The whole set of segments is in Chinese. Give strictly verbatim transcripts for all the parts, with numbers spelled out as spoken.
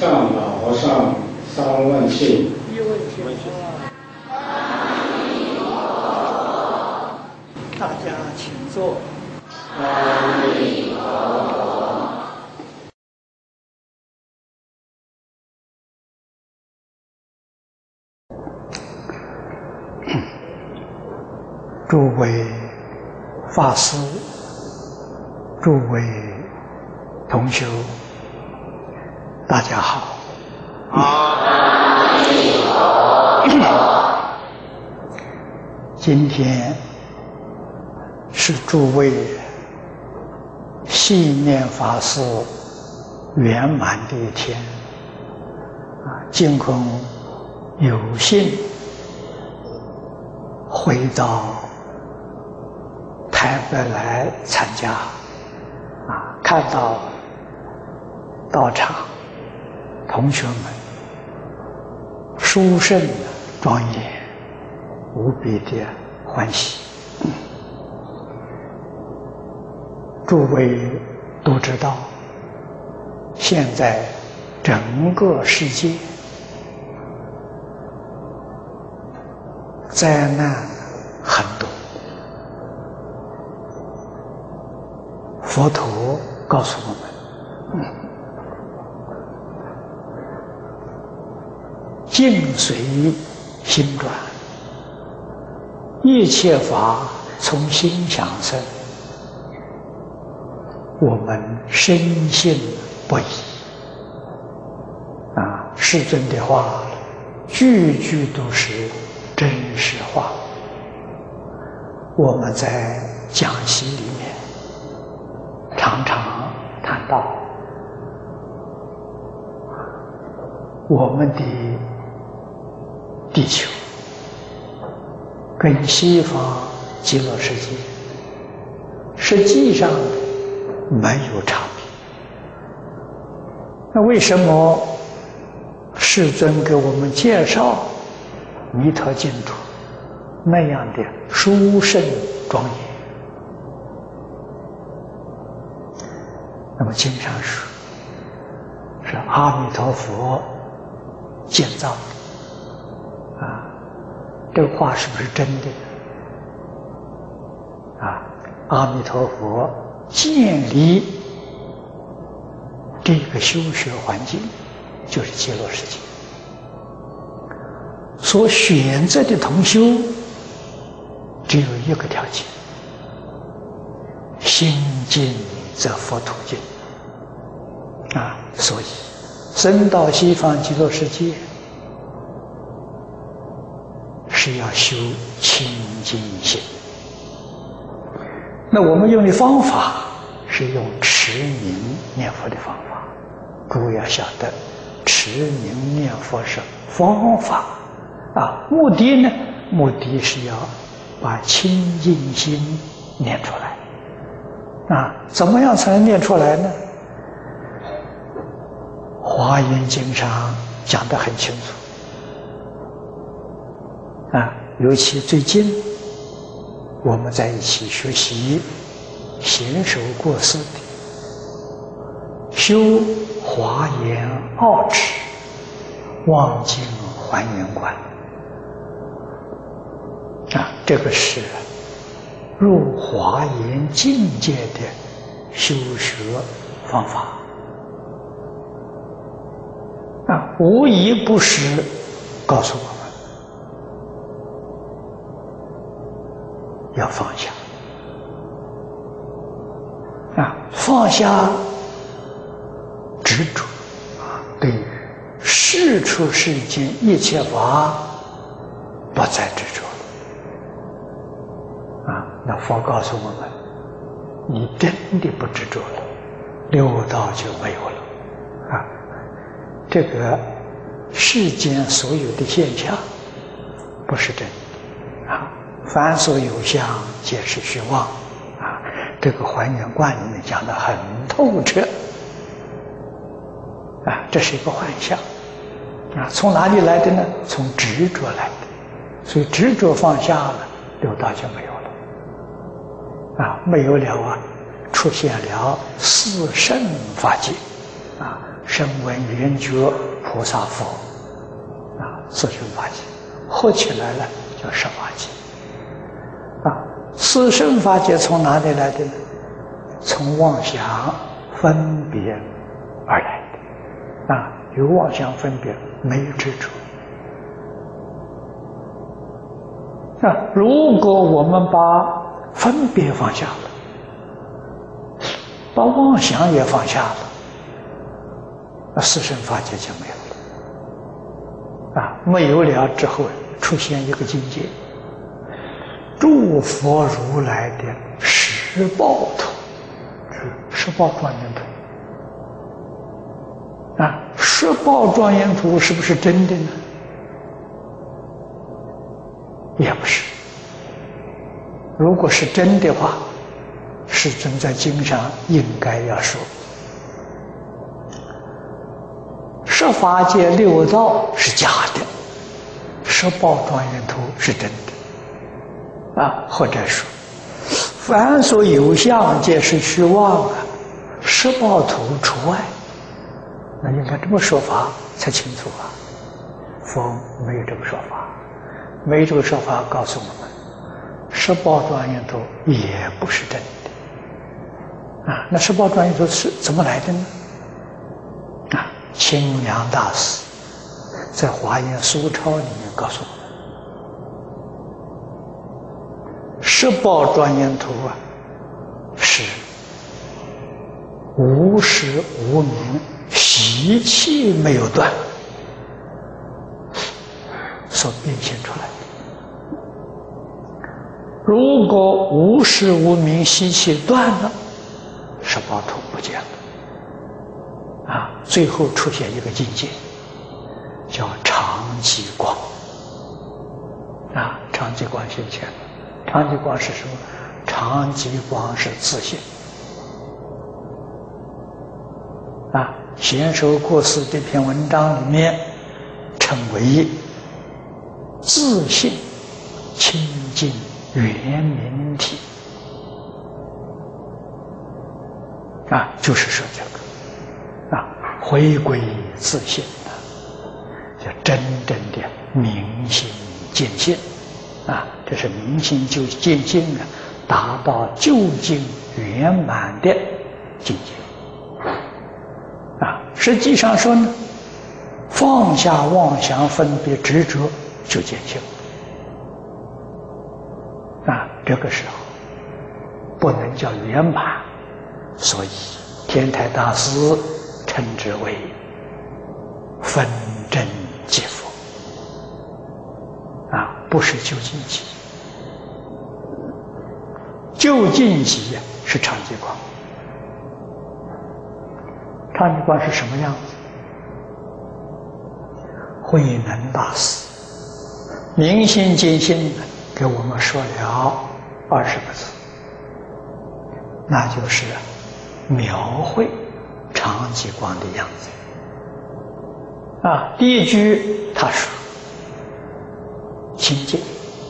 上老和尚三问庆。 一问千大家请坐。 阿弥陀佛。 诸位法师，诸位同修，大家好。 阿弥陀佛。 今天是诸位信念法师圆满的一天啊！净空有幸回到台北来参加啊，看到道场同学们殊胜庄严，无比的欢喜。诸位都知道，现在整个世界灾难很多，佛陀告诉我们，境随心转，一切法从心想生。我们深信不疑啊！世尊的话句句都是真实话。我们在讲习里面常常谈到，我们的地球跟西方极乐世界实际上没有差别。那为什么世尊给我们介绍弥陀净土那样的殊胜庄严？那么经上说是阿弥陀佛建造的啊，这个话是不是真的啊？阿弥陀佛建立这个修学环境就是极乐世界，所选择的同修只有一个条件：心净则佛土净啊！所以生到西方极乐世界是要修清净心。那我们用的方法是用持名念佛的方法。诸位要晓得，持名念佛是方法啊，目的呢？目的是要把清净心念出来啊。怎么样才能念出来呢？华严经上讲得很清楚啊，尤其最近我们在一起学习贤首过世的修华严奥旨望境还原观啊，这个是入华严境界的修学方法啊，无一不是告诉我们要放下啊，放下执着啊，对于世出世间一切法不再执着了啊。那佛告诉我们，你真的不执着了，六道就没有了啊。这个世间所有的现象不是真的啊，凡所有相皆是虚妄啊。这个还原观里面讲得很透彻啊，这是一个幻象啊，从哪里来的呢？从执着来的，所以执着放下了，六道就没有了啊，没有了啊，出现了四圣法界啊， 声闻缘觉菩萨佛啊，四圣法界合起来了叫十法界啊。四圣法界从哪里来的呢？从妄想分别而来的啊，有妄想分别，没有执着。啊，如果我们把分别放下了，把妄想也放下了，那四圣法界就没有了。啊，没有了之后，出现一个境界，诸佛如来的十报图，十报庄严图。啊，十报庄严图是不是真的呢？也不是。如果是真的话，世尊在经上应该要说，十法界六道是假的，十报庄严图是真的。啊，或者说，凡所有相皆是虚妄啊，十报图除外。那应该这么说法才清楚啊。佛没有这么说法，没有这个说法告诉我们，十报庄严图也不是真的啊。那十报庄严图是怎么来的呢？啊，清凉大师在《华严疏钞》里面告诉我们，十报庄严图啊，是无始无明习气没有断所变现出来的。如果无始无明习气断了，十报图不见了啊，最后出现一个境界叫常寂光啊。常寂光现前了。常寂光是什么？常寂光是自性啊。贤首过世这篇文章里面称为自性清净圆明体啊，就是说这个啊，回归自性的，叫真正的明心见性啊，这是明心就见性啊，达到究竟圆满的境界啊。实际上说呢，放下妄想分别执着就见性啊。这个时候不能叫圆满，所以天台大师称之为分真即佛啊，不是究竟极。究竟极是常寂光。常寂光是什么样子？慧能大师明心见性给我们说了二十个字，那就是描绘常寂光的样子啊。第一句他说清净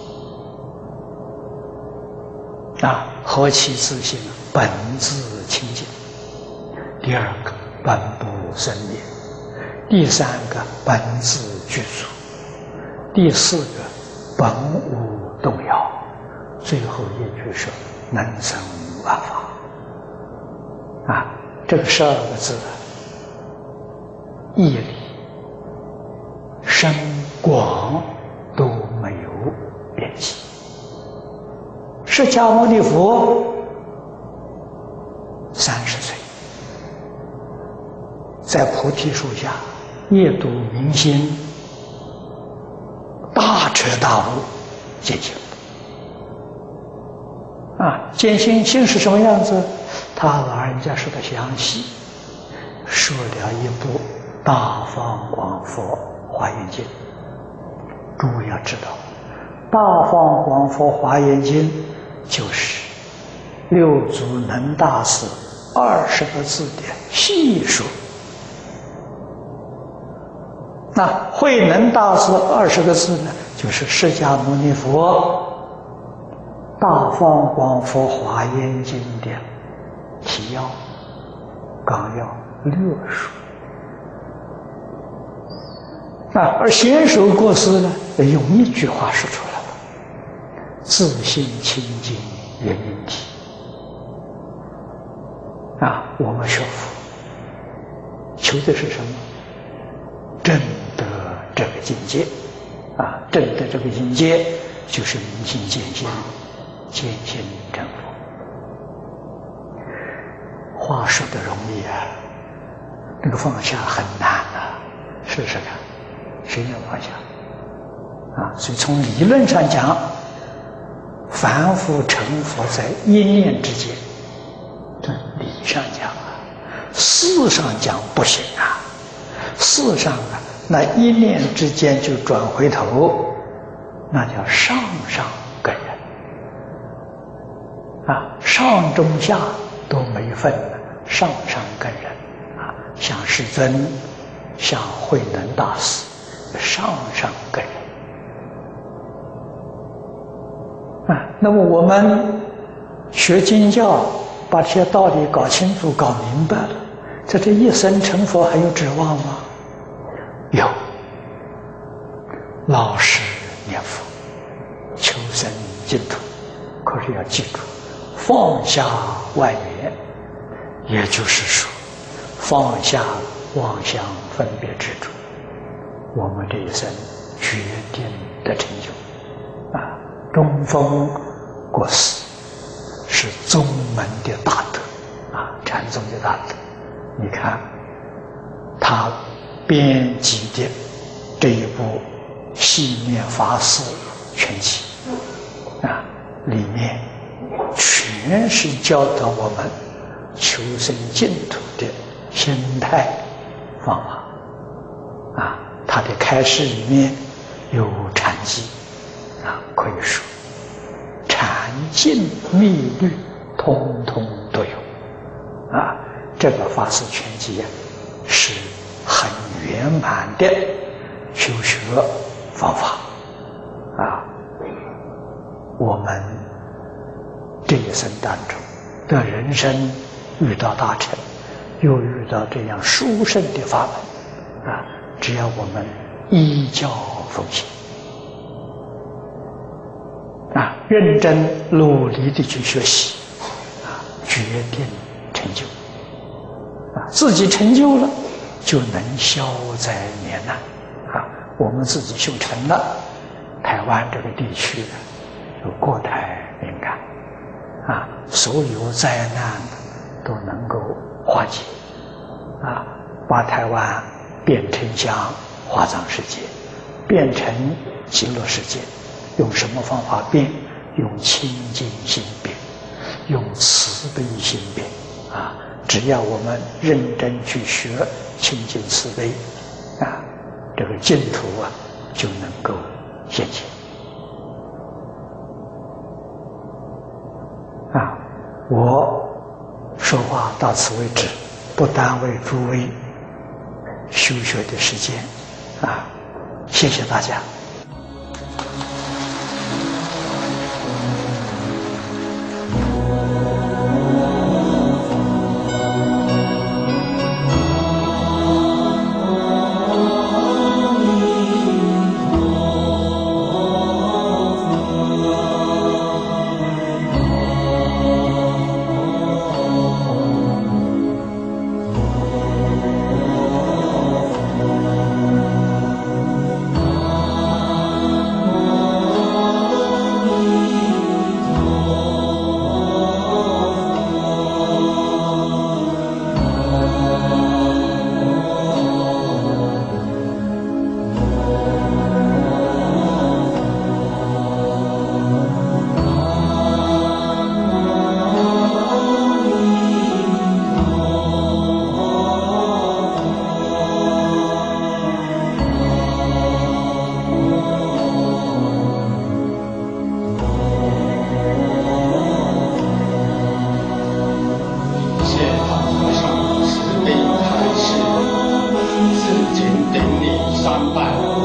啊，何其自性，本自清净。第二个本不生灭，第三个本自具足，第四个本无动摇，最后一句是能生万法啊。这个十二个字义理深广都没有变迁。释迦牟尼佛三十岁，在菩提树下夜读明心，大彻大悟，见性啊。见性性是什么样子？他老人家说的详细，说了一部《大方广佛华严经》。诸位要知道，《大方广佛华严经》就是六祖能大师二十个字的细说。那慧能大师二十个字呢，就是释迦牟尼佛《大方广佛华严经》的提要、纲要、略述啊，而贤首过世呢，用一句话说出来了：自性清净，圆明体。啊，我们学佛求的是什么？证得这个境界。啊，证得这个境界，就是明心见性，见性成佛。话说的容易啊，那个放下很难啊，试试看，谁能放下？啊，所以从理论上讲，凡夫成佛在一念之间，这理上讲啊，事上讲不行啊，事上啊，那一念之间就转回头，那叫上上根人啊，上中下都没分的上上根人啊，像世尊，像慧能大师，上上根人啊。那么我们学经教，把这些道理搞清楚、搞明白了，在这一生成佛还有指望吗？有，老实念佛，求生净土。可是要记住，放下外缘，也就是说，放下妄想分别执着，我们这一生决定的成就。啊，中峰过世是宗门的大德，啊，禅宗的大德。你看，他编辑的这一部《细面法师全集》啊，里面全是教导我们求生净土的心态方法啊。他的开示里面有禅机啊，可以说禅净密律通通都有啊。这个法师全集啊，是很圆满的修学方法啊。我们这一生当中的人生遇到大乘，又遇到这样殊胜的法门啊，只要我们依教奉行啊，认真努力的去学习啊，决定成就啊，自己成就了，就能消灾免难啊。我们自己修成了，台湾这个地区有国台敏感啊，所有灾难都能够化解啊，把台湾变成像华藏世界，变成极乐世界。用什么方法变？用清净心变，用慈悲心变啊！只要我们认真去学清净慈悲啊，这个净土啊就能够现前啊！我说话到此为止，不耽误诸位修学的时间啊！谢谢大家。 三拜。